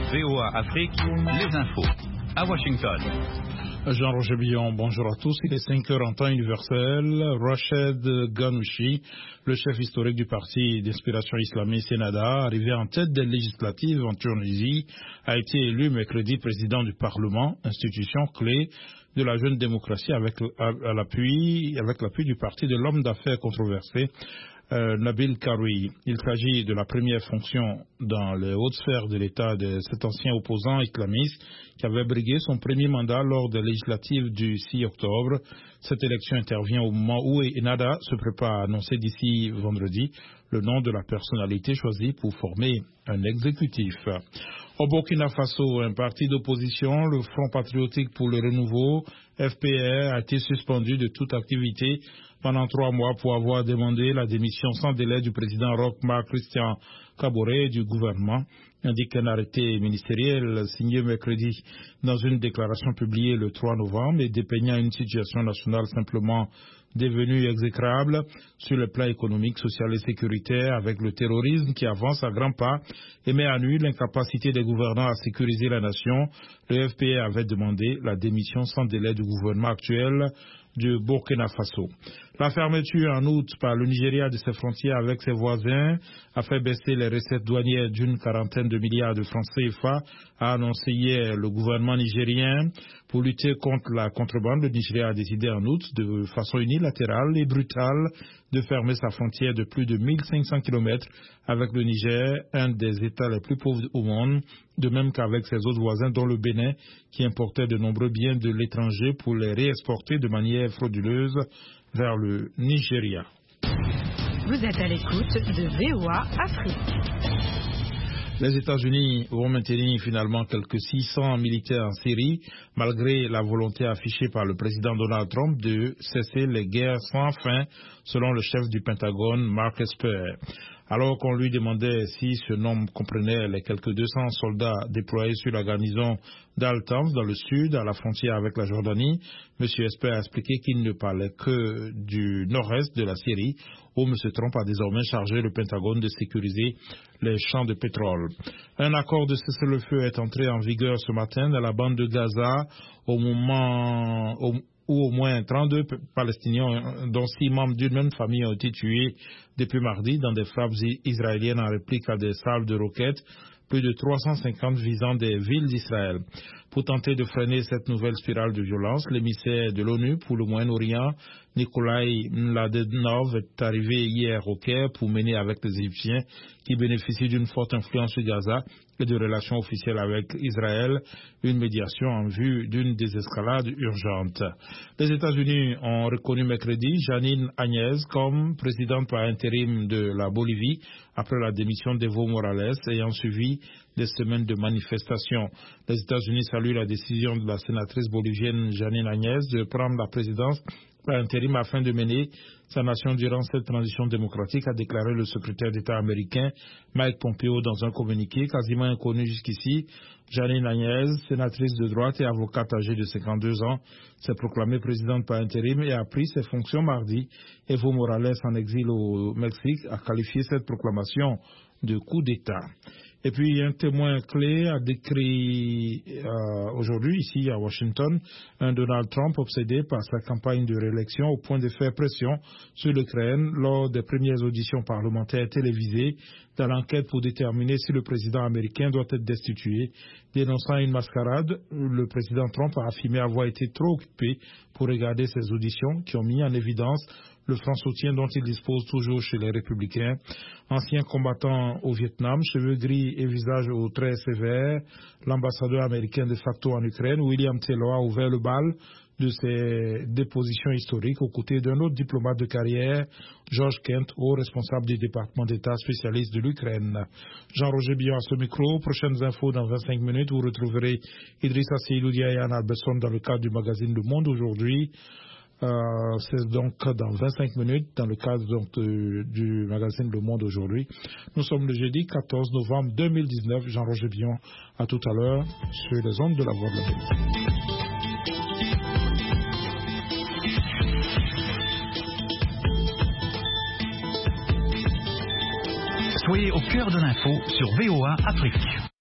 VOA Afrique, les infos. À Washington. Jean-Roger Billon, bonjour à tous. Il est 5 heures en temps universel. Rached Ghannouchi, le chef historique du parti d'inspiration islamiste Ennahda, arrivé en tête des législatives en Tunisie, a été élu mercredi président du Parlement, institution clé de la jeune démocratie avec l'appui du parti de l'homme d'affaires controversé, Nabil Karoui. Il s'agit de la première fonction dans les hautes sphères de l'État de cet ancien opposant islamiste qui avait brigué son premier mandat lors des législatives du 6 octobre. Cette élection intervient au moment où Ennahda se prépare à annoncer d'ici vendredi le nom de la personnalité choisie pour former un exécutif. Au Burkina Faso, un parti d'opposition, le Front patriotique pour le renouveau, FPR, a été suspendu de toute activité pendant 3 mois pour avoir demandé la démission sans délai du président Roch-Marc Christian Kaboré et du gouvernement, indique un arrêté ministériel signé mercredi dans une déclaration publiée le 3 novembre et dépeignant une situation nationale simplement devenue exécrable sur le plan économique, social et sécuritaire, avec le terrorisme qui avance à grands pas et met à nu l'incapacité des gouvernants à sécuriser la nation. Le FPR avait demandé la démission sans délai du gouvernement actuel du Burkina Faso. La fermeture en août par le Nigeria de ses frontières avec ses voisins a fait baisser les recettes douanières d'une 40aine de milliards de francs CFA, a annoncé hier le gouvernement nigérien. Pour lutter contre la contrebande, le Nigeria a décidé en août de façon unilatérale et brutale de fermer sa frontière de plus de 1500 km avec le Niger, un des États les plus pauvres au monde, de même qu'avec ses autres voisins, dont le Bénin, qui importait de nombreux biens de l'étranger pour les réexporter de manière frauduleuse vers le Nigeria. Vous êtes à l'écoute de VOA Afrique. Les États-Unis vont maintenir finalement quelques 600 militaires en Syrie, malgré la volonté affichée par le président Donald Trump de cesser les guerres sans fin, selon le chef du Pentagone, Mark Esper. Alors qu'on lui demandait si ce nombre comprenait les quelques 200 soldats déployés sur la garnison d'Al-Tams dans le sud, à la frontière avec la Jordanie, M. Esper a expliqué qu'il ne parlait que du nord-est de la Syrie, où M. Trump a désormais chargé le Pentagone de sécuriser les champs de pétrole. Un accord de cessez-le-feu est entré en vigueur ce matin dans la bande de Gaza, au moment où au moins 32 Palestiniens, dont 6 membres d'une même famille, ont été tués depuis mardi dans des frappes israéliennes en réplique à des salves de roquettes, plus de 350 visant des villes d'Israël. Pour tenter de freiner cette nouvelle spirale de violence, l'émissaire de l'ONU pour le Moyen-Orient, Nikolai Mladenov, est arrivé hier au Caire pour mener avec les Égyptiens, qui bénéficient d'une forte influence sur Gaza et de relations officielles avec Israël, une médiation en vue d'une désescalade urgente. Les États-Unis ont reconnu mercredi Jeanine Áñez comme présidente par intérim de la Bolivie après la démission d'Evo Morales ayant suivi des semaines de manifestations. Les États-Unis saluent la décision de la sénatrice bolivienne Jeanine Áñez de prendre la présidence par intérim afin de mener sa nation durant cette transition démocratique, a déclaré le secrétaire d'État américain Mike Pompeo dans un communiqué quasiment inconnu jusqu'ici. Jeanine Áñez, sénatrice de droite et avocate âgée de 52 ans, s'est proclamée présidente par intérim et a pris ses fonctions mardi. Evo Morales, en exil au Mexique, a qualifié cette proclamation de coup d'État. Et puis, un témoin clé a décrit aujourd'hui, ici à Washington, un Donald Trump obsédé par sa campagne de réélection au point de faire pression sur l'Ukraine lors des premières auditions parlementaires télévisées dans l'enquête pour déterminer si le président américain doit être destitué. Dénonçant une mascarade, le président Trump a affirmé avoir été trop occupé pour regarder ces auditions qui ont mis en évidence le franc soutien dont il dispose toujours chez les républicains. Ancien combattant au Vietnam, cheveux gris et visage aux traits sévères, l'ambassadeur américain de facto en Ukraine, William Taylor, a ouvert le bal de ses dépositions historiques aux côtés d'un autre diplomate de carrière, George Kent, haut responsable du département d'État spécialiste de l'Ukraine. Jean-Roger Billon à ce micro. Prochaines infos dans 25 minutes. Vous retrouverez Idrissa Seydou et Yann Alberson dans le cadre du magazine Le Monde aujourd'hui. C'est donc dans 25 minutes dans le cadre du magazine Le Monde aujourd'hui. Nous sommes le jeudi 14 novembre 2019. Jean-Roger Billon, à tout à l'heure sur les ondes de la Voix de l'Amérique. Soyez au cœur de l'info sur VOA Afrique.